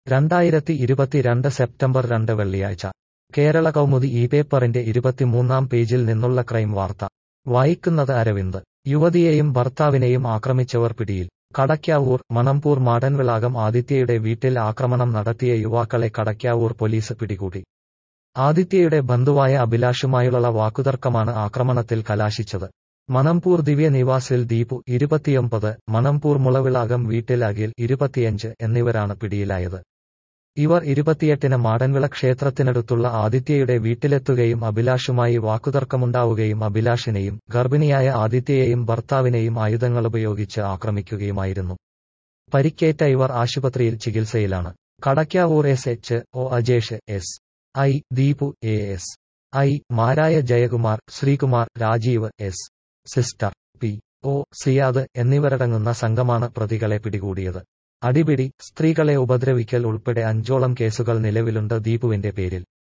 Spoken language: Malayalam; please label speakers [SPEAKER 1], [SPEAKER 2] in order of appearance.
[SPEAKER 1] 2022 സെപ്റ്റംബർ 2 വെള്ളിയാഴ്ച കേരള കൗമുദി ഈ പേപ്പറിന്റെ 23-ാം പേജിൽ നിന്നുള്ള ക്രൈം വാർത്ത. വായിക്കുന്നത് അരവിന്ദ്. യുവതിയെയും ഭർത്താവിനെയും ആക്രമിച്ചവർ പിടിയിൽ. കടയ്ക്കാവൂർ. മണമ്പൂർ മാടൻവിളാകം ആദിത്യയുടെ വീട്ടിൽ ആക്രമണം നടത്തിയ യുവാക്കളെ കടയ്ക്കാവൂർ പോലീസ് പിടികൂടി. ആദിത്യയുടെ ബന്ധുവായ അഭിലാഷുമായുള്ള വാക്കുതർക്കമാണ് ആക്രമണത്തിൽ കലാശിച്ചത്. മണമ്പൂർ ദിവ്യ നിവാസിൽ ദീപു 29, മണമ്പൂർ മുളവിളാകം വീട്ടിൽ അഖിൽ 25 എന്നിവരാണ് പിടിയിലായത്. ഇവർ 28-ന് മാടൻവിള ക്ഷേത്രത്തിനടുത്തുള്ള ആദിത്യയുടെ വീട്ടിലെത്തുകയും അഭിലാഷുമായി വാക്കുതർക്കമുണ്ടാവുകയും അഭിലാഷിനെയും ഗർഭിണിയായ ആദിത്യയെയും ഭർത്താവിനെയും ആയുധങ്ങളുപയോഗിച്ച് ആക്രമിക്കുകയുമായിരുന്നു. പരിക്കേറ്റ ഇവർ ആശുപത്രിയിൽ ചികിത്സയിലാണ്. Kadakkavoor SHO Ajesh, SI Deepu, ASI മാരായ ജയകുമാർ, ശ്രീകുമാർ, രാജീവ്, സിസ്റ്റർ PO സിയാദ് എന്നിവരടങ്ങുന്ന സംഘമാണ് പ്രതികളെ പിടികൂടിയത്. അടിപിടി, സ്ത്രീകളെ ഉപദ്രവിക്കൽ ഉൾപ്പെടെ 5ഓളം കേസുകൾ നിലവിലുണ്ട് ദീപുവിന്റെ പേരിൽ.